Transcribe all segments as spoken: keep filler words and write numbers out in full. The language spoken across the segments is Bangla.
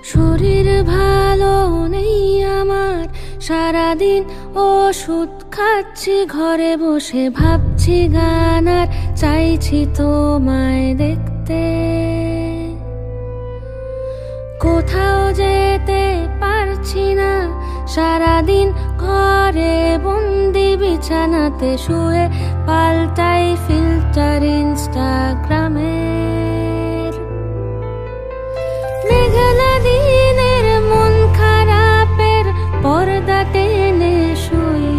শরীর ভালো নেই আমার, সারাদিন ওষুধ খাচ্ছি, ঘরে বসে ভাবছি গান আর চাইছি তোমায় দেখতে। কোথাও যেতে পারছি না, সারাদিন ঘরে বন্দি, বিছানাতে শুয়ে পাল্টাই ফিল্টার ইনস্টাগ্রামের। মেঘলা দিনের মন খারাপের পর্দা টেনে শুই,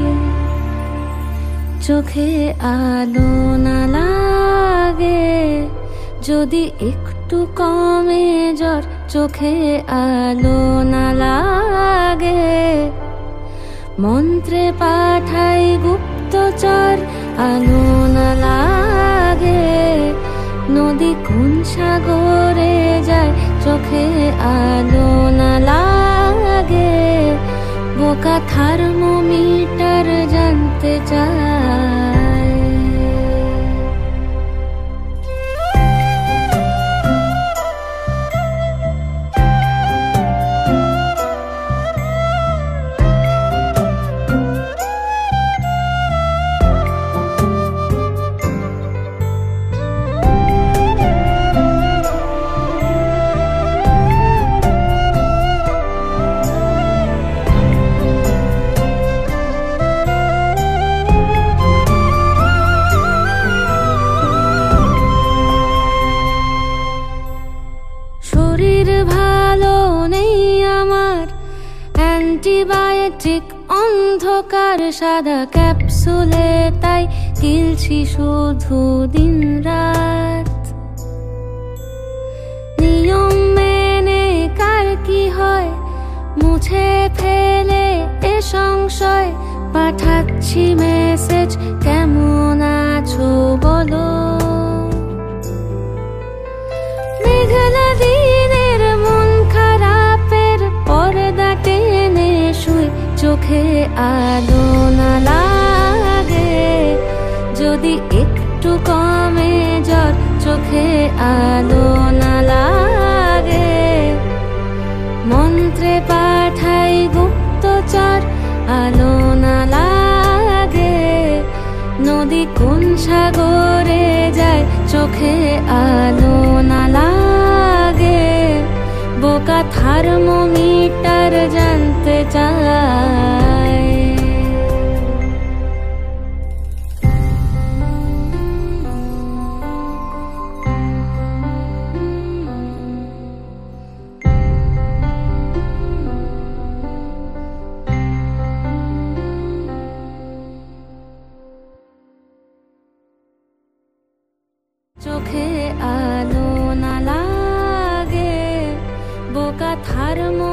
চোখে আলো না লাগে যদি একটু কমে জ্বর, চোখে আলো না লাগে মন্ত্রে পাঠাই গুপ্তচর, আলো না লাগে নদী কোন সাগরে যায়, চোখে আলো না লাগে বোকা থার্মোমিটার জানতে চায়। অ্যান্টিবায়োটিক অন্ধকার সাদা ক্যাপসুলে, তাই গিলছি শুধু দিন রাত। নিয়ম মেনে কার কি হয় মুছে ফেলে এ সংশয়, পাঠাচ্ছি মেসেজ কেমন আছো বলো। মেঘলা দিনের মন খারাপের পর্দা টেনে শুই, চোখে আলো না লাগে যদি একটু কমে জ্বর, চোখে আলো না লাগে মন্ত্রে পাঠাই গুপ্তচর, আলো না লাগে নদী কোন সাগরে যায়, চোখে আলো না লাগে বোকা থার্মোমিটার জানতে চায়। চোখে আলো না লাগে বোকা থার্মো